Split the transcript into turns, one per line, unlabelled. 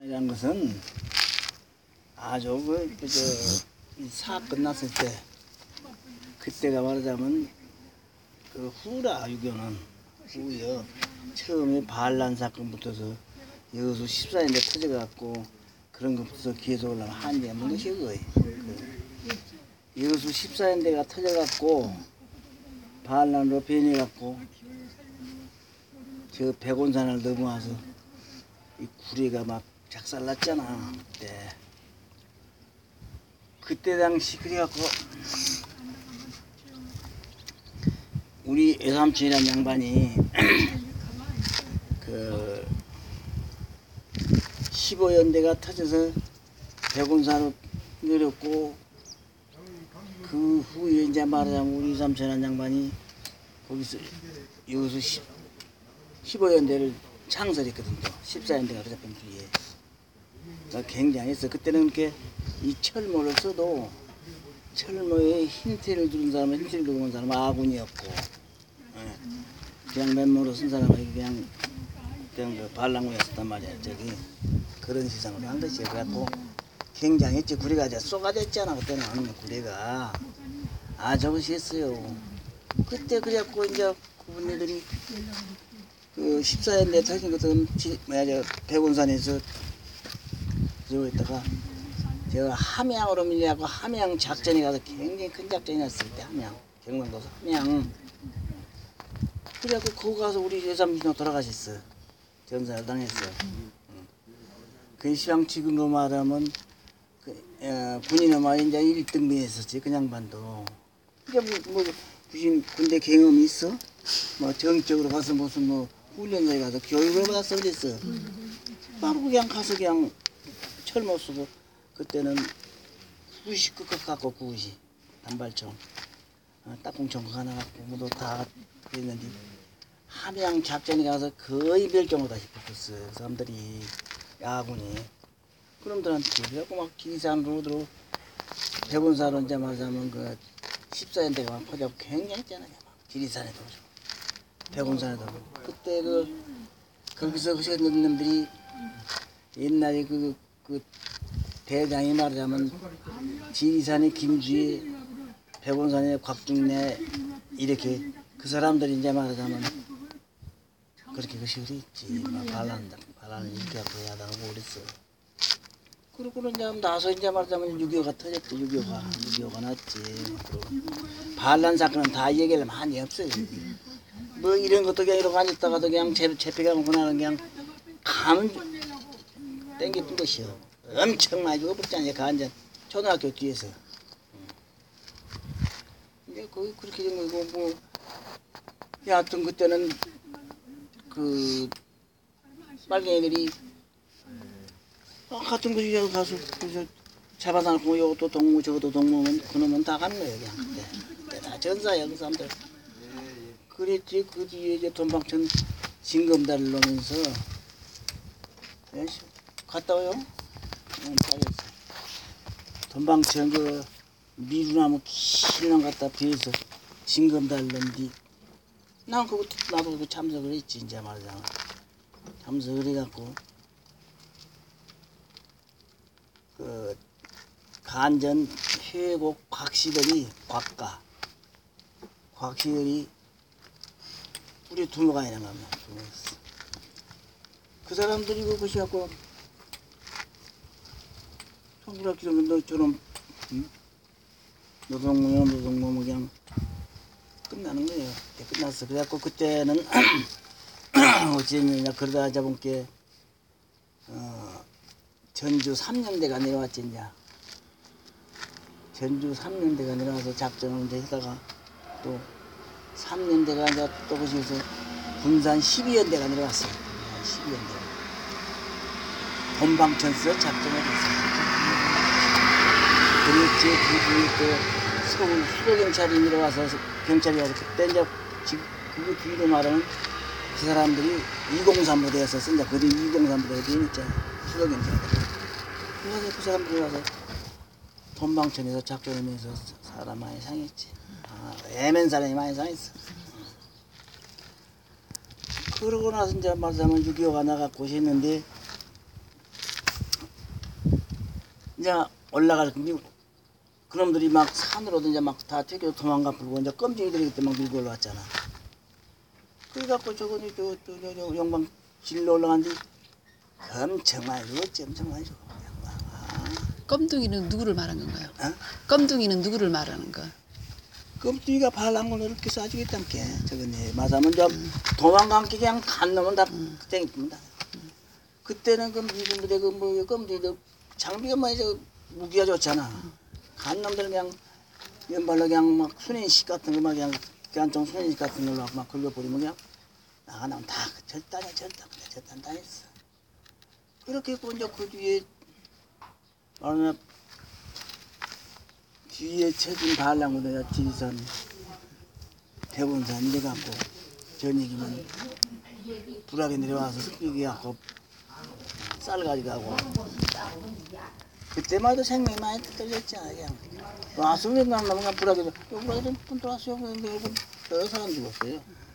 이라는 것은 아주 이 사업 끝났을 때 그때가 말하자면 그 후라 유교는 후여 처음에 반란 사건부터서 여수 14년대 터져갖고 그런 것부터 계속 올라가 한데 뭐 것이 거의 여수 14년대가 터져갖고 반란으로 변해갖고 저 백운산을 넘어와서 이 구리가 막 작살났잖아. 그때 당시 그래갖고 우리 외삼촌이란 양반이 그 15연대가 터져서 백운산으로 내렸고 그 후에 이제 말하자면 우리 외삼촌이란 양반이 거기서 여기서 15연대를 창설했거든. 또 14연대가 그랬던 뒤에 굉장했어. 그때는 이렇게 이 철모를 써도 철모에 흰티를 두른 사람은 흰티를 두고 온 사람은 아군이었고, 그냥 맨모로 쓴 사람은 그냥 그 반란군이었단 말이야. 그런 세상으로 한 것이. 그래갖고 굉장했지. 구리가 이제 쏘가졌잖아. 그때는 구리가 저것이 했어요. 그때 그래갖고 이제 그분들이 그 14년대 터진 것은 백운산에서 저거 있다가 제가 함양으로 밀려갖고 함양 작전에 가서 굉장히 큰 작전이 났을 때 함양 경상도에서 함양 그래갖고 거기 가서 우리 외삼촌이 돌아가셨어. 전사를 당했어. 그 시방 지금으로 말하면 군인의 말이 이제 1등병 했었지. 그냥 반도 이게 무슨 군대 경험이 있어? 뭐 정적으로 가서 무슨 훈련소에 가서 교육을 받았어 그랬어. 바로 그냥 가서 그냥 철모 쓰고 그때는 구시 끝끝 갖고 구시 단발총 딱공총 하나 갖고 모두 다 그랬는데 함양 작전에 가서 거의 멸종을 다시 붙었어. 사람들이 야군이 그놈들한테 그래갖고 막 기리산으로 들어 백운산으로 이제 말하자면 그 14년대가 막 퍼져 굉장했잖아요. 기리산에도 백운산에도 그때 거기서 하셨는 놈들이 옛날에 그 대장이 말하자면 지리산의 김주희, 백운산의 곽중래 이렇게 그 사람들이 이제 말하자면 그렇게 그 시절이 있지. 반란을 일으켜갖고 야당하고 그랬어. 그러고는 이제 나서 이제 말하자면 6.25가 터졌지. 6.25가 났지. 반란 사건은 다 얘기를 많이 없어요. 뭐 이런 것도 그냥 이러고 앉았다가도 그냥 재패가고 그나는 그냥 가는 땡겼던 것이요. 엄청 많이 죽어버렸잖아요. 그 완전 초등학교 뒤에서. 이제 거의 그렇게 된 거고 여하튼 그때는 그 빨갱이들이 같은 곳에 가서 잡아다놓고 이것도 동무 저것도 동무면 그놈은 다 가는 거예요. 그냥 그때 다 전사야 그 사람들. 그랬지. 그 뒤에 이제 돈방천 징검다리를 놓으면서 갔다 와요. 돈방천 그 미루나무 긴 놈 갖다 비해서 징검다리를 놓은 뒤 난 나도 그 참석을 했지. 이제 말하자면 참석을 해갖고 그 간전 회곡 곽시들이 곽시들이 우리 두모가이란 말이야. 그 사람들이 그것이 갖고 청구락기로 너처럼 노동모 그냥 끝나는 거예요. 끝났어. 그래갖고 그때는 어찌냐 그러다 잡은게 전주 3년대가 내려왔지. 이제 전주 3년대가 내려와서 작전을 이제 하다가 또 3년대가 이제 또 거기서 군산 12연대가 내려왔어요. 12연대. 돈방천에서 작전을 했어요. 그랬지. 그 뒤에 또 서울 수도경찰이 내려와서 경찰이 와서 그때 이제 그 뒤로 말하면 그 사람들이 203부대였었어. 이제 그들이 203부대에 있잖아. 수도경찰들. 그래서 그 사람들이 와서 돈방천에서 작전하면서 사람 많이 상했지. 애맨 사람이 많이 상했어. 그러고 나서 이제 말하자면 6.25가 나갖고 했는데 이제 올라갈 근데 그놈들이 막 산으로도 이제 막 다 튀겨 도망가 불고 이제 껌쟁이들이 그때 막 밀고 올라왔잖아. 그래갖고 저거는 저 영방 질러 올라간뒤 엄청 많이 죽었지, 엄청 많이 죽어.
껌둥이는 누구를 말한 건가요?
어?
껌둥이는 누구를 말하는 거?
껌둥이가 발난 걸 이렇게 쏴주겠다니까. 저거네. 맞아면 저 도망간 게 그냥 간 놈은 다 땡깁니다. 그때는 그 미군들의 그 껌둥이들 장비가 많이 저 무기가 좋잖아. 간 놈들은 그냥 연발로 그냥 막 순인식 같은 거 막 그냥 기관총 순인식 같은 걸로 막 긁어버리면 그냥 나가면 다 절단이야, 절단 다 했어. 그렇게 했고 이제 그 뒤에 말하면 뒤에 쳐진 반란군대가 지리산 대본산 이래 갖고 전익이면 불하게 내려와서 습기게 갖고 쌀 가져가고 그때마다 생명이 많이 떨렸잖아. 그냥 와서 그냥 남가 불하게 분 들어왔어요. 여러 사람 죽었어요.